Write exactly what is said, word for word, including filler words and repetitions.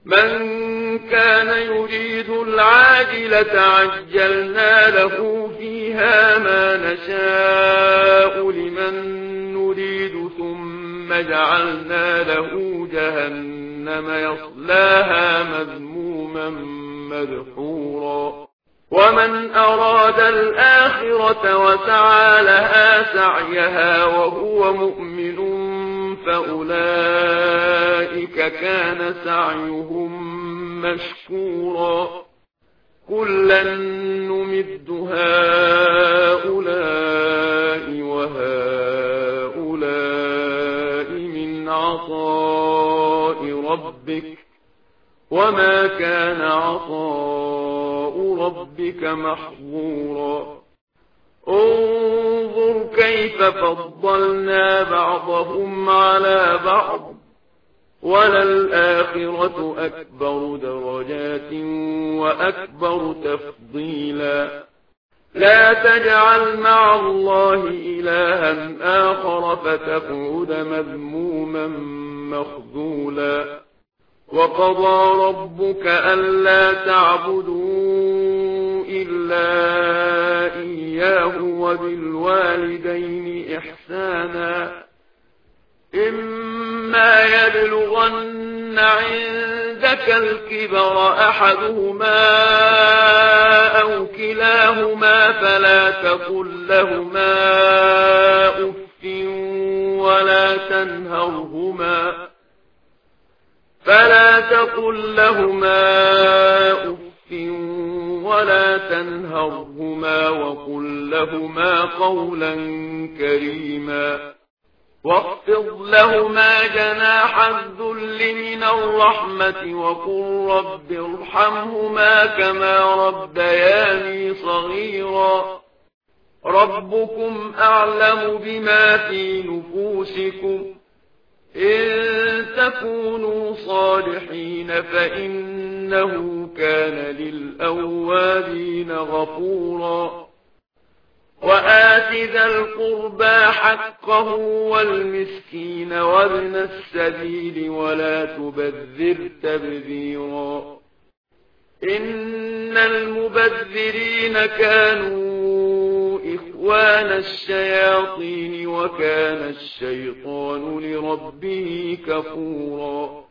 من كان يريد العاجلة عجلنا له فيها ما نشاء لمن نريد ثم جعلنا له جهنم يصلاها مذموما مدحورا ومن أراد الآخرة وسعى لها سعيها وهو مؤمن فأولئك كان سعيهم مشكورا كلا نمد هؤلاء وهؤلاء من عطاء ربك وما كان عطاء ربك محظورا انظر كيف فضلنا بعضهم على بعض وللآخرة أكبر درجات وأكبر تفضيلا لا تجعل مع الله إلها آخر فتقعد مذموما مخذولا وقضى ربك ألا تعبدوا إلا إياه وبالوالدين إحسانا إما يبلغن عندك الكبر أحدهما أو كلاهما فلا تقل لهما أف ولا تنهرهما فلا تقل لهما أف ولا تنهرهما وقل لهما قولا كريما واخفض لهما جناح الذل من الرحمة وقل رب ارحمهما كما ربياني صغيرا ربكم أعلم بما في نفوسكم إن تكونوا صالحين فإنه كان للأوابين غفورا وآت ذا القربى حقه والمسكين وابن السبيل ولا تبذر تبذيرا إن المبذرين كانوا إخوان الشياطين وكان الشيطان لربه كفورا